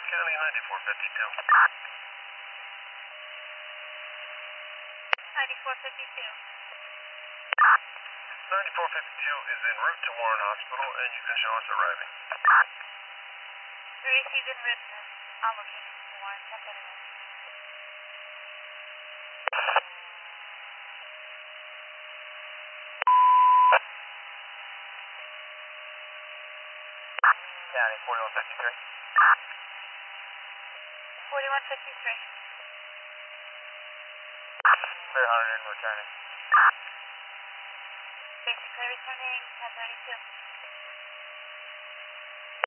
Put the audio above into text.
County 9452. 9452. 9452 is en route to Warren Hospital, and you can show us arriving. We received en route to all locations to Warren. Check anyway. County 4153. 4153. Clear 100 and returning. Basically returning 1032.